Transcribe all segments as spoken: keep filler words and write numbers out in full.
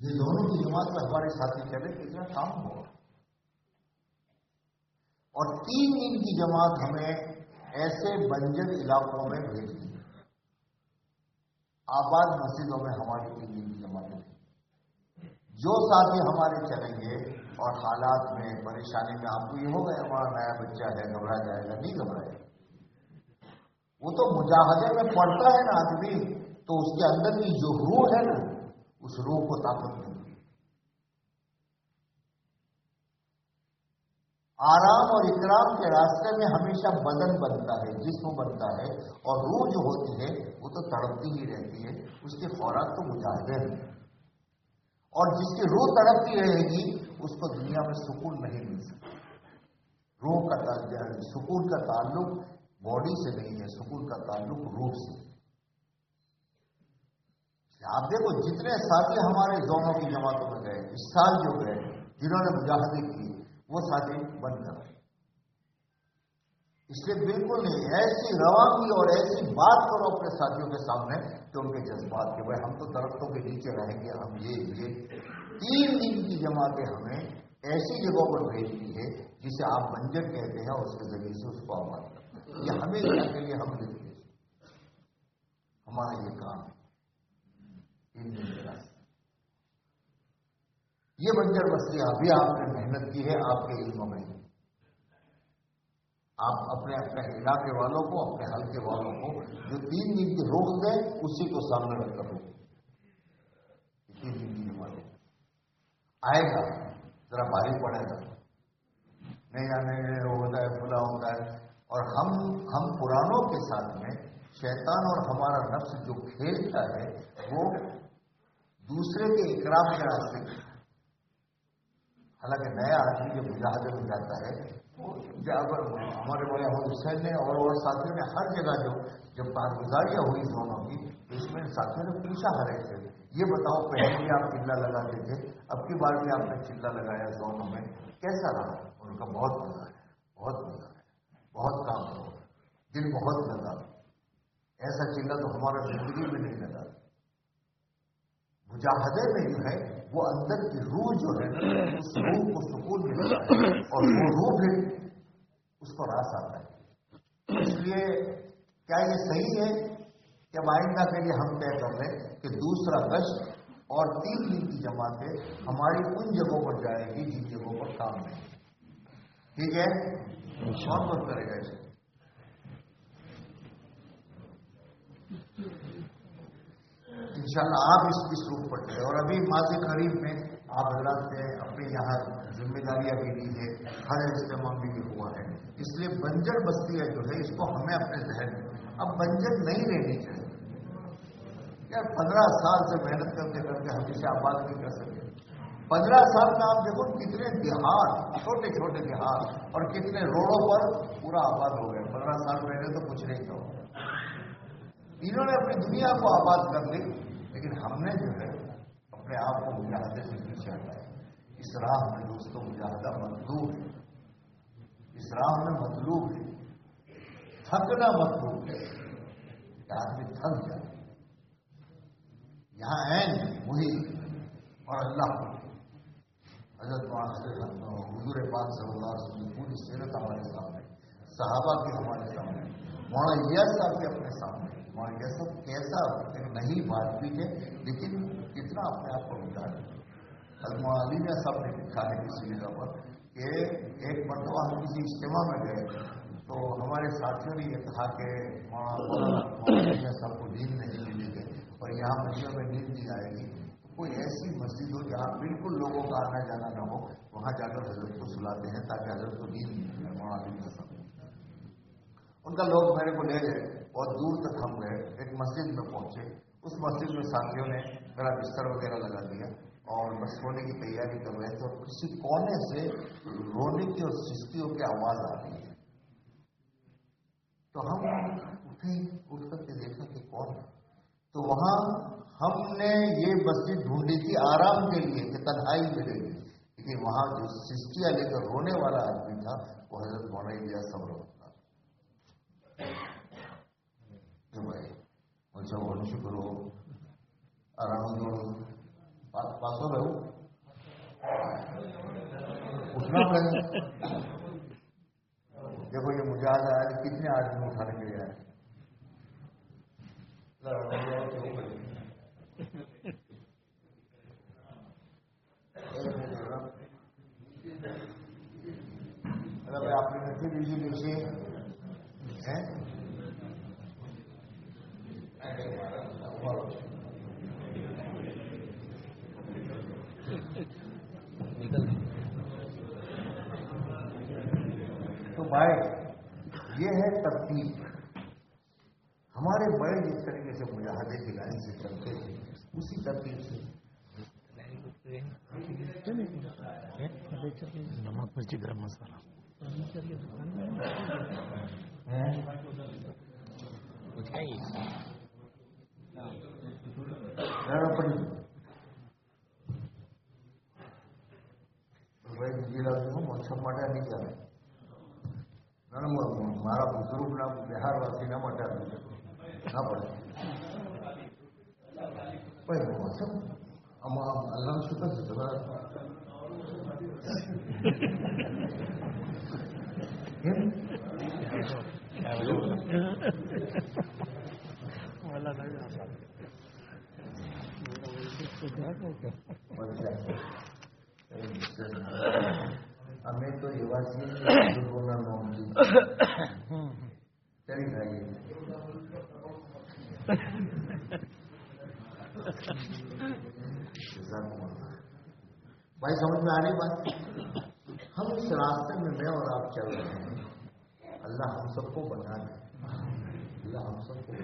یہ دونوں کی جماعت میں ہمارے ساتھی چلے کتنا کام ہوگا. اور تین دن کی جماعت ہمیں ایسے بنجر علاقوں میں بھیج دی. آباد مسجدوں میں ہماری تین دن کی جماعتیں تھیں. جو ساتھی ہمارے چلیں گے اور حالات میں پریشانی میں آپ کو یہ ہوگا ہمارا نیا بچہ ہے گھبرا جائے گا, نہیں گھبرائے گا. وہ تو مجاہدے میں پڑتا ہے نا آدمی, تو اس کے اندر کی جو روح ہے نا اس روح کو طاقت ملتی ہے. آرام اور اکرام کے راستے میں ہمیشہ بدن بنتا ہے, جسم بنتا ہے, اور روح جو ہوتی ہے وہ تو تڑپتی ہی رہتی ہے. اس کی خوراک تو مجاہدے ہیں, اور جس کی روح تڑپتی رہے گی اس کو دنیا میں سکون نہیں مل سکتا. روح کا سکون کا تعلق باڈی سے نہیں ہے, سکون کا تعلق روح سے. آپ دیکھو جتنے ساتھی ہمارے زونوں کی جماعتوں میں گئے اس سال جو گئے, جنہوں نے مجاہدے کیے, وہ ساتھی بند کر رہے. اس لیے بالکل نہیں, ایسی روانگی اور ایسی بات کرو اپنے ساتھیوں کے سامنے کہ ان کے جذبات کے بھائی ہم تو درختوں کے نیچے رہیں گے, ہم یہ یہ تین دن کی جماعتیں ہمیں ایسی جگہوں پر بھیجتی ہے جسے آپ بنجر کہتے ہیں, اور اس کے ذریعے سے اس کو آباد کرتے ہیں. یہ ہمیشہ کے لیے ہم دیکھتے ہیں, ہمارا یہ کام ہے. یہ بنجر بستی ابھی آپ نے محنت کی ہے آپ کے علم میں. آپ اپنے اپنے علاقے والوں کو, اپنے حلقے والوں کو جو تین دن کی روک دیں اسی کو سامنے رکھ کر روک. تین دن کی جماعت آئے گا, ذرا بھاری پڑے گا, نہیں آنے وہ ہوتا ہے کھلا ہوتا ہے. اور ہم ہم پرانوں کے ساتھ میں شیطان اور ہمارا نفس جو کھیلتا ہے وہ دوسرے کے اکرام کے راستے میں. حالانکہ نیا آدمی جو مجاہدے میں جاتا ہے اگر ہمارے بڑے حسین نے اور اور ساتھیوں نے ہر جگہ جو جب کارگزاریاں ہوئی دونوں کی تو اس میں ساتھیوں نے پوچھا ہر ایک سے, یہ بتاؤ پہلے بھی آپ چلا لگاتے تھے, اب کی بار بھی آپ نے چلا لگایا دونوں میں, کیسا رہا؟ ان کا بہت مزہ ہے, بہت مزہ ہے, بہت کام ہو, دل بہت لگا. ایسا چلا تو ہمارا زندگی میں نہیں لگا. مجاہدے میں جو ہے وہ اندر کی روح جو ہے اس روح کو سکون ملتا ہے, اور وہ روح پھر اس کو راس آتا ہے. اس لیے کیا یہ صحیح ہے کہ آئندہ کے لیے ہم طے کر رہے ہیں کہ دوسرا گشت اور تین دن کی جماعتیں ہماری ان جگہوں پر جائے گی جن جگہوں پر کام نہیں. ٹھیک ہے, کون کون کرے گا اسے؟ انشاءاللہ آپ اس کی سوچ پڑتے ہیں. اور ابھی ماضی قریب میں آپ حضرات نے اپنے یہاں ذمہ داریاں بھی لی ہے, ہر اجتماع بھی ہوا ہے. اس لیے بنجر بستیاں جو ہے اس کو ہمیں اپنے ذہن میں اب بنجر نہیں رہنی چاہیے. یار پندرہ سال سے محنت کرتے کرتے ہمیشہ آباد نہیں کر سکتے. پندرہ سال میں آپ دیکھو کتنے دیہات, چھوٹے چھوٹے دیہات اور کتنے روڈوں پر پورا آباد ہو گئے. پندرہ سال پہلے تو کچھ نہیں تھا. انہوں نے اپنی دنیا کو آباد کر لی, لیکن ہم نے جو ہے اپنے آپ کو مجاہدے سے پیچھے ہٹایا. اس راہ میں دوستوں مجاہدہ مطلوب ہے, اس راہ میں مطلوب ہے, تھکنا مطلوب ہے کہ آدمی تھک جائے. یہاں عین وہی اور اللہ حضرت حضرت حضور پاک صلی اللہ علیہ وسلم کی پوری سیرت ہمارے سامنے, صحابہ کی ہمارے سامنے, مولانا الیاس صاحب کے اپنے سامنے. مولانا الیاس صاحب کیسا نہیں بات بھی ہے لیکن کتنا اپنے آپ کو مٹا ہے. مولانا علی میاں صاحب نے لکھا ہے کسی جگہ پر کہ ایک مرتبہ ہم کسی اجتماع میں گئے تو ہمارے ساتھیوں نے یہ کہا کہ مولانا میاں صاحب کو نیند نہیں ملی ہے اور یہاں مسجد میں نیند نہیں آئے گی, کوئی ایسی مسجد ہو جہاں بالکل لوگوں کا آنا جانا نہ ہو, وہاں جا کر حضرت کو سلاتے ہیں تاکہ حضرت کو نیند نہیں ملے. مولانا علی میاں صاحب ان کا لوگ میرے کو لے گئے, بہت دور تک ہم گئے, ایک مسجد میں پہنچے. اس مسجد میں ساتھیوں نے میرا بستر وغیرہ لگا دیا اور بس سونے کی تیاری کر رہے تھے, اور کسی کونے سے رونے کی اور سستیوں کی آواز آ رہی ہے. تو ہم اٹھے, اٹھ کر کے دیکھا کہ کون ہے. تو وہاں ہم نے یہ مسجد ڈھونڈی تھی آرام کے لیے کہ تنہائی ملے گی, لیکن وہاں جو سستیاں لے کر رونے والا آدمی تھا وہ حضرت مولانا الیاس صاحب ہوتا. جو بھائی مجھے وہ شکر ہو آرام دو, पास हो रहे उठना पड़ेगा। देखो ये मुजाहिदा है, कितने आदमी उठाने के लिए आए। अगर आपने नफी बीजी नीचे है तो भाई ये है तरतीब। हमारे बड़े जिस तरीके से मुजाहिदे की लाइन से चलते थे उसी तरतीब से नमक मिर्ची गरम मसाला મોક્ષમ માટે નહીં ચાલે. મારા બુઝુર્ગના બિહારવાસીના માટે ના પડે પણ મોસમ આમાં અલ્લાહનું શુક્ર છે તમારા અમે તો એવા છીએ બુઝુર્ગોના નોંધી ચલી જાય. भाई समझ में आ रही बात. हम इस रास्ते में मैं और आप चल रहे हैं. अल्लाह हम सबको बना दे, अल्लाह हम सबको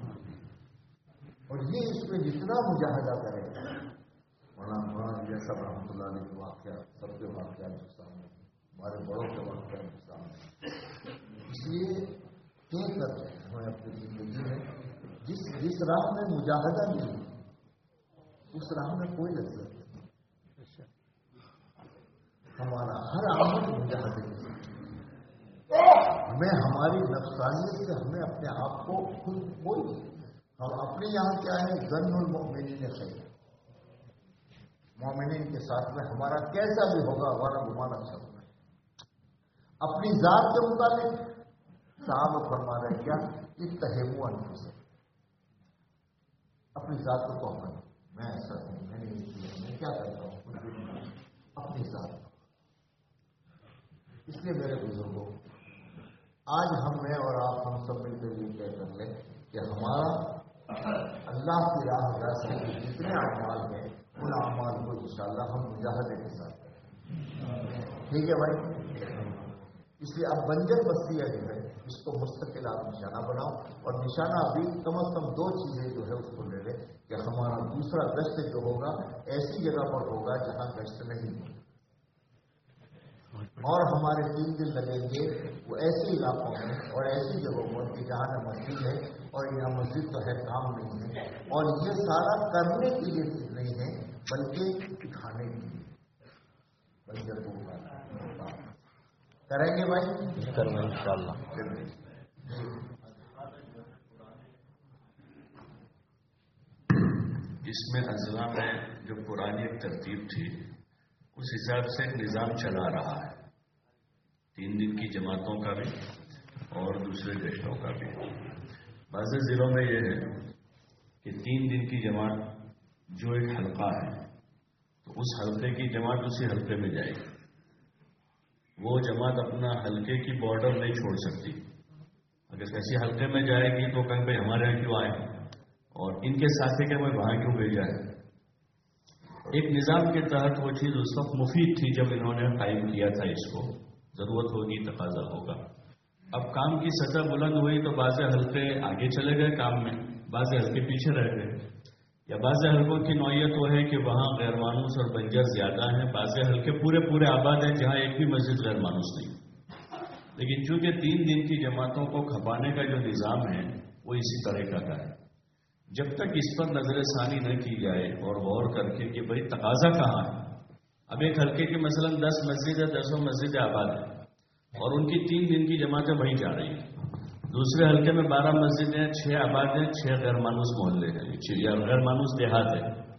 और ये इसमें जितना मुजाहिदा करे मौलाना जैसा रहमतुल्लाह अलैह के वाक़या सबके वाक़या जो सामने हमारे बड़ों के वाक़या जो सामने. इसलिए तय करते हैं हमें अपनी जिंदगी में जिस जिस राह में मुजाहिदा नहीं उस राह में कोई लज्जत नहीं. हमारा हर आमद मुजाहिदे के साथ हमें हमारी नफ्सानियत से हमें अपने आप को खुद कोई हम अपने यहाँ क्या है ज़न्नुल मुमिनीन खैर. मोमिनीन के साथ में हमारा कैसा भी होगा हमारा गुमान अच्छा होगा. अपनी जात के मुताबिक साहब फरमा रहे क्या इत्तहिमू अनफुसकुम. अपनी जात को तोहमत मैं ऐसा हूं मैंने ये किया मैं क्या करता हूं अपनी जात. इसलिए मेरे बुजुर्गों आज हम मैं और आप हम सब मिलकर ये तय कर लें कि हमारा अल्लाह की राह रास्ते के जितने अमाल हैं उन अमाल को इंशाअल्लाह हम मुजाहिदे के साथ करें. ठीक है भाई. इसलिए अब बंजर बस्तियाँ जो है इसको मुस्तकिल आप निशाना बनाओ और निशाना अभी कम अज कम दो चीजें जो है उसको ले लें कि हमारा दूसरा गश्त जो होगा ऐसी जगह पर होगा जहां गश्त नहीं होगा और हमारे तीन दिन लगेंगे वो ऐसे इलाकों में और ऐसी जगहों पर कि जहाँ न मस्जिद है और यहाँ मस्जिद तो है काम नहीं है और ये सारा करने के लिए नहीं है बल्कि खाने के लिए बंजर को करेंगे भाई करेंगे इंशाअल्लाह. इसमें अज़ला में जो पुरानी एक तरतीब थी उस हिसाब से एक निज़ाम चला रहा है. तीन दिन की जमातों का भी और दूसरे गश्तों का भी. बाज़ ज़िलों में यह है कि तीन दिन की जमात जो एक हल्का है तो उस हल्के की जमात उसी हल्के में जाएगी. वो जमात अपना हल्के की बॉर्डर नहीं छोड़ सकती. अगर कैसी हल्के में जाएगी तो कहीं भाई हमारे यहाँ क्यों आए और इनके साथी के भाई वहाँ क्यों भेजा है. एक निज़ाम के तहत वो चीज़ उस वक्त मुफीद थी जब इन्होंने कायम किया था. इसको ज़रूरत होगी तकाजा होगा. अब काम की सतह बुलंद हुई तो बाज़े हल्के आगे चले गए काम में, बाज़े हल्के पीछे रह गए. या बाज़े हल्कों की नौयत वो है कि वहाँ गैर मानूस और बंजर ज़्यादा हैं. बाज़े हल्के पूरे पूरे आबाद हैं जहाँ एक भी मस्जिद गैर मानूस नहीं. लेकिन चूंकि तीन दिन की जमातों को खपाने का जो निज़ाम है वो इसी तरह का है. जब तक इस पर नजर सानी न की जाए और गौर करके कि भाई तकाजा कहाँ है. अब एक हल्के की मसलन दस मस्जिद है, दसों मस्जिद आबाद है और उनकी तीन दिन की जमातें वहीं जा रही हैं. दूसरे हल्के में बारह मस्जिदें हैं, छह आबाद हैं, छह गैर मानूस मोहल्ले हैं या गैर मानूस देहात है.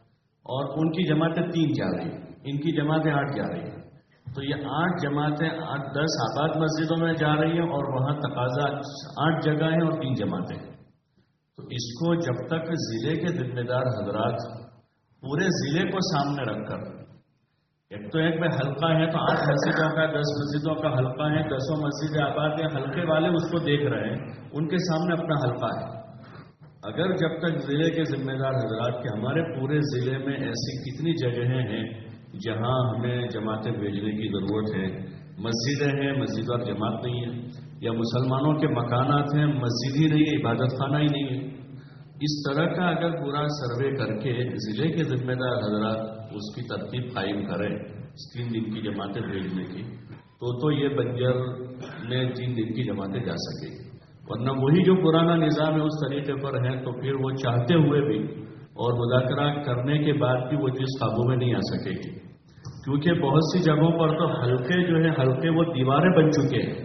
اور ان کی جماعتیں تین جا رہی ہیں، ان کی جماعتیں آٹھ جا رہی ہیں، تو یہ آٹھ جماعتیں آٹھ دس آباد مسجدوں میں جا رہی ہیں اور وہاں تقاضا آٹھ جگہ ہیں اور تین جماعتیں ہیں. تو اس کو جب تک ضلع کے ذمہ دار حضرات پورے ضلع کو سامنے رکھ کر، ایک تو ایک بھائی حلقہ ہے تو آٹھ مسجدوں کا دس مسجدوں کا حلقہ ہے، دسوں مسجدیں آباد ہیں، حلقے والے اس کو دیکھ رہے ہیں، ان کے سامنے اپنا حلقہ ہے. اگر جب تک ضلع کے ذمہ دار حضرات کہ ہمارے پورے ضلع میں ایسی کتنی جگہیں ہیں جہاں ہمیں جماعتیں بھیجنے کی ضرورت ہے، مسجدیں ہیں مسجد اور جماعت نہیں ہے، یا مسلمانوں کے مکانات ہیں مسجد ہی نہیں ہے، عبادت خانہ ہی نہیں ہے، اس طرح کا اگر پورا سروے کر کے ضلع کے ذمہ دار حضرات اس کی ترتیب قائم کریں تین دن کی جماعتیں بھیجنے کی، تو تو یہ بنجر میں تین دن کی جماعتیں جا سکے گی. ورنہ وہی جو پرانا نظام ہے اس طریقے پر ہے تو پھر وہ چاہتے ہوئے بھی اور مذاکرہ کرنے کے بعد بھی وہ چیز قابو میں نہیں آ سکے گی، کیونکہ بہت سی جگہوں پر تو حلقے جو ہے حلقے وہ دیواریں بن چکے ہیں.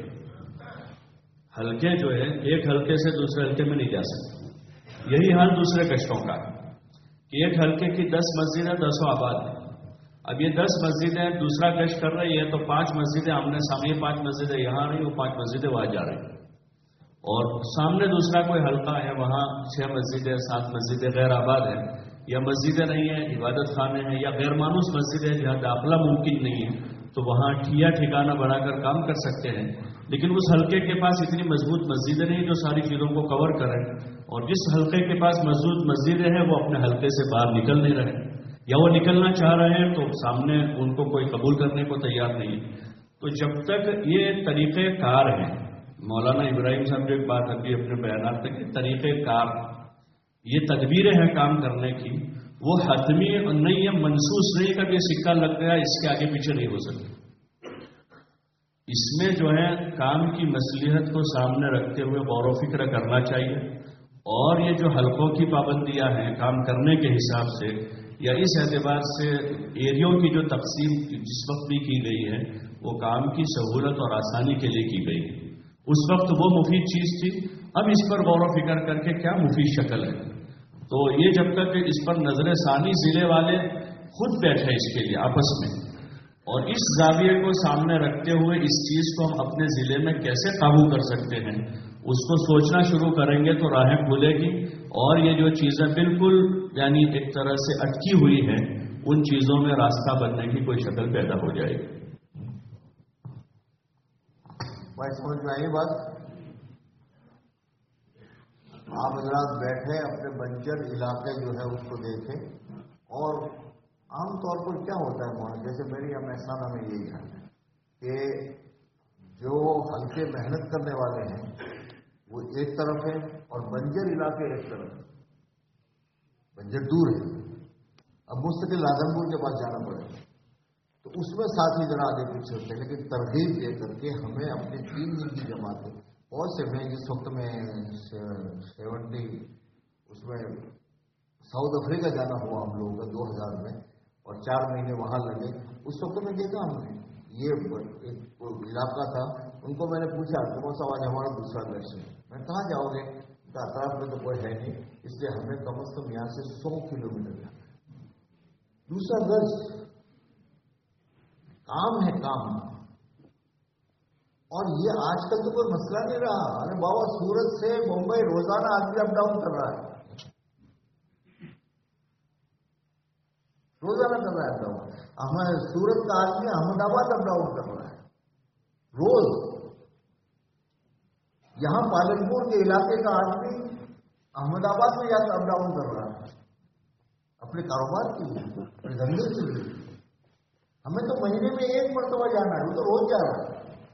حلقے جو ہے ایک حلقے سے دوسرے حلقے میں نہیں جا سکتے. یہی حال دوسرے گشتوں کا ہے کہ ایک حلقے کی دس مسجدیں دسوں آباد ہیں. اب یہ دس مسجدیں دوسرا گشت کر رہی ہے تو پانچ مسجدیں آمنے سامنے، پانچ مسجدیں یہاں رہی وہ پانچ مسجدیں وہاں جا رہی ہیں، اور سامنے دوسرا کوئی حلقہ ہے وہاں چھ مسجدیں سات مسجدیں غیر آباد ہیں، یا مسجدیں نہیں ہیں عبادت خانے ہیں، یا غیر مانوس مسجدیں جہاں داخلہ ممکن نہیں ہے تو وہاں ٹھیا ٹھکانہ بنا کر کام کر سکتے ہیں. لیکن اس حلقے کے پاس اتنی مضبوط مسجدیں نہیں جو ساری چیزوں کو کور کریں، اور جس حلقے کے پاس مضبوط مسجدیں ہیں وہ اپنے حلقے سے باہر نکل نہیں رہے، یا وہ نکلنا چاہ رہے ہیں تو سامنے ان کو کوئی قبول کرنے کو تیار نہیں ہے. تو جب تک یہ طریقہ کار ہیں، مولانا ابراہیم صاحب جو ایک بات ابھی اپنے بیانات تک کہ طریقہ کار یہ تدبیریں ہیں کام کرنے کی، وہ حتمی نہیں ہے، منسوس نہیں کہ یہ سکہ لگ گیا اس کے آگے پیچھے نہیں ہو سکتے. اس میں جو ہے کام کی مصلحت کو سامنے رکھتے ہوئے غور و فکر کرنا چاہیے، اور یہ جو حلقوں کی پابندیاں ہیں کام کرنے کے حساب سے یا اس اعتبار سے ایریوں کی جو تقسیم جس وقت بھی کی گئی ہے وہ کام کی سہولت اور آسانی کے لیے کی گئی ہے. اس وقت وہ مفید چیز تھی، اب اس پر غور و فکر کر کے کیا مفید شکل ہے. تو یہ جب تک اس پر نظر ثانی ضلع والے خود بیٹھے اس کے لیے آپس میں، اور اس زاویے کو سامنے رکھتے ہوئے اس چیز کو ہم اپنے ضلع میں کیسے قابو کر سکتے ہیں اس کو سوچنا شروع کریں گے تو راہیں کھلے گی، اور یہ جو چیزیں بالکل یعنی ایک طرح سے اٹکی ہوئی ہیں ان چیزوں میں راستہ بننے کی کوئی شکل پیدا ہو جائے گی. بھائی سمجھ میں آئی بات؟ آپ حضرات بیٹھے اپنے بنجر علاقے جو ہے اس کو دیکھیں، اور عام طور پر کیا ہوتا ہے وہاں، جیسے میری یا محسانہ میں یہی ہے کہ جو ہلکے محنت کرنے والے ہیں وہ ایک طرف ہے اور بنجر علاقے ایک طرف ہے. بنجر دور ہے، اب مستقل راجنپور کے پاس جانا پڑے گا تو اس میں ساتھی ذرا آگے پیچھے ہوتے ہیں. لیکن ترغیب دے کر کے ہمیں اپنی تین دن کی جماعتیں بہت سے میں جس وقت میں سیونٹی اس میں ساؤتھ افریقہ جانا ہوا ہم لوگوں کا دو ہزار میں، اور چار مہینے وہاں لگے. اس وقت میں دیکھا ہم نے یہ ایک علاقہ تھا، ان کو میں نے پوچھا کہ کون سا آج ہمارا دوسرا گش ہے، میں کہاں جاؤ گے؟ اطراف میں تو کوئی ہے نہیں، اس لیے ہمیں کم از کم یہاں سے سو کلو میٹر جانا ہے. دوسرا گش کام ہے کام، اور یہ آج کل تو کوئی مسئلہ نہیں رہا. ارے بابا سورت سے ممبئی روزانہ آدمی اپ ڈاؤن کر رہا ہے، روزانہ کر رہا ہے اپ ڈاؤن. ہمیں سورت کا آدمی احمد آباد اپ ڈاؤن کر رہا ہے روز. یہاں پالنپور کے علاقے کا آدمی احمد آباد میں جا کر اپ ڈاؤن کر رہا ہے اپنے کاروبار کے لیے، اپنے دھندے کے لیے. ہمیں تو مہینے میں ایک مرتبہ جانا ہے، وہ تو روز جا رہا ہے.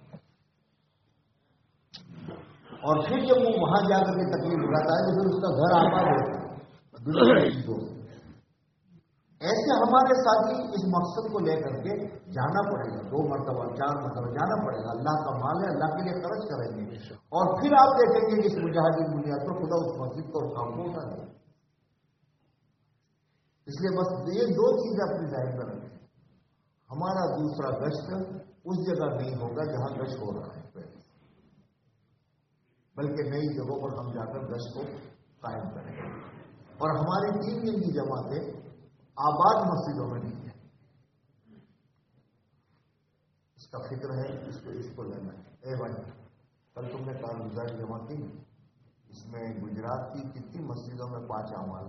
اور پھر جب وہ وہاں جا کر کے تکلیف اٹھاتا ہے تو پھر اس کا گھر آباد ہوتا ہے. ایسے ہمارے ساتھی اس مقصد کو لے کر کے جانا پڑے گا، دو مرتبہ چار مرتبہ جانا پڑے گا. اللہ کا مال ہے، اللہ کے لیے خرچ کریں گے، اور پھر آپ دیکھیں گے کہ اس مجاہدی بنیاد پر خدا اس مسجد کو کام کو اٹھا دے. اس لیے بس یہ دو چیزیں اپنی ذہن میں رکھیں. ہمارا دوسرا گشت اس جگہ نہیں ہوگا جہاں گشت ہو رہا ہے، بلکہ نئی جگہوں پر ہم جا کر گشت کو قائم کریں گے. اور ہماری تین دن کی جماعتیں आबाद मस्जिदों में नहीं है। इसका फिक्र है, इसको इसको लेना है। ए भाई, कल तुमने कारगुजारी जमा की, इसमें गुजरात की कितनी मस्जिदों में पांच अमाल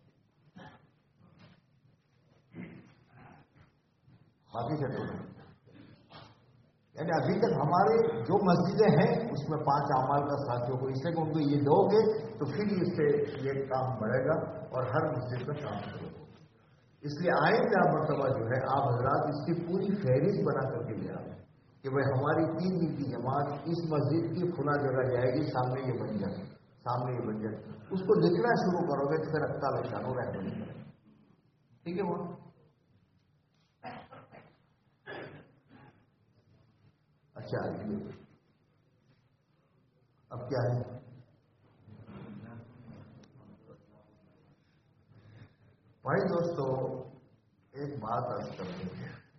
बाकी से तो नहीं। यानी अभी तक हमारे जो मस्जिदें हैं उसमें पांच अमाल का साथियों को, इससे उनको ये दोगे तो फिर इससे ये काम बढ़ेगा और हर मस्जिद में काम करोगे। इसलिए आइंदा मरतबा जो है आप हजरात इसकी पूरी फहरिस्त बना करके ले आओ कि भाई हमारी तीन दिन की जमात इस मस्जिद की खुला जगह जाएगी, सामने ये बन जाए, सामने ये बन जाए। उसको लिखना शुरू करोगे तो फिर अक्ता लशानो रह बन जाए। ठीक है वो अच्छा है। अब क्या है, भाई दोस्तों एक बात अर्ज कर देंगे।